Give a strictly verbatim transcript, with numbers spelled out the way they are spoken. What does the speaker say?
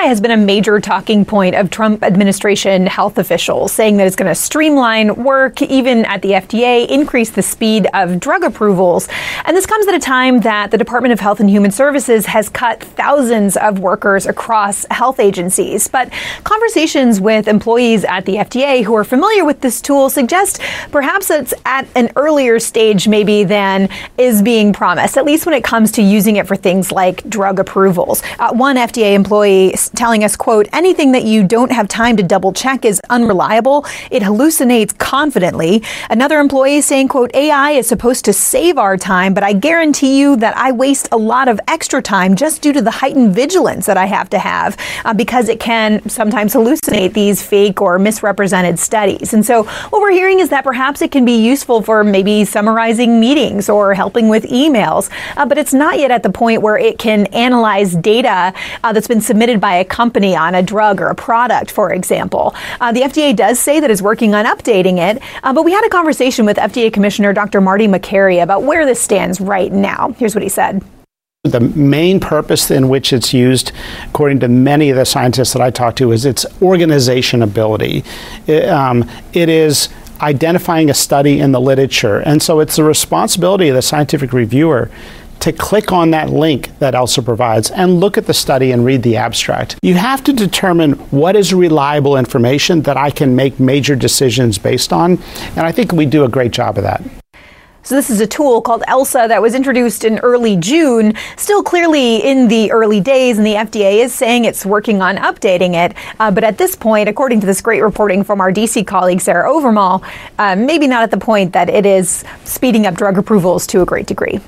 has been a major talking point of Trump administration health officials, saying that it's going to streamline work, even at the F D A, increase the speed of drug approvals. And this comes at a time that the Department of Health and Human Services has cut thousands of workers across health agencies. But conversations with employees at the F D A who are familiar with this tool suggest perhaps it's at an earlier stage maybe than is being promised, at least when it comes to using it for things like drug approvals. Uh, one F D A employee telling us, quote, anything that you don't have time to double check is unreliable. It hallucinates confidently. Another employee saying, quote, A I is supposed to save our time, but I guarantee you that I waste a lot of extra time just due to the heightened vigilance that I have to have uh, because it can sometimes hallucinate these fake or misrepresented studies. And so what we're hearing is that perhaps it can be useful for maybe summarizing meetings or helping with emails, uh, but it's not yet at the point where it can analyze data uh, that's been submitted by a company on a drug or a product, for example. Uh, the F D A does say that it's working on updating it, uh, but we had a conversation with F D A Commissioner Doctor Marty Makary about where this stands right now. Here's what he said. The main purpose in which it's used, according to many of the scientists that I talk to, is its organization ability. It, um, it is identifying a study in the literature. And so it's the responsibility of the scientific reviewer to click on that link that ELSA provides and look at the study and read the abstract. You have to determine what is reliable information that I can make major decisions based on. And I think we do a great job of that. So this is a tool called ELSA that was introduced in early June, still clearly in the early days, and the F D A is saying it's working on updating it. Uh, but at this point, according to this great reporting from our D C colleague, Sarah Overmall, uh, maybe not at the point that it is speeding up drug approvals to a great degree.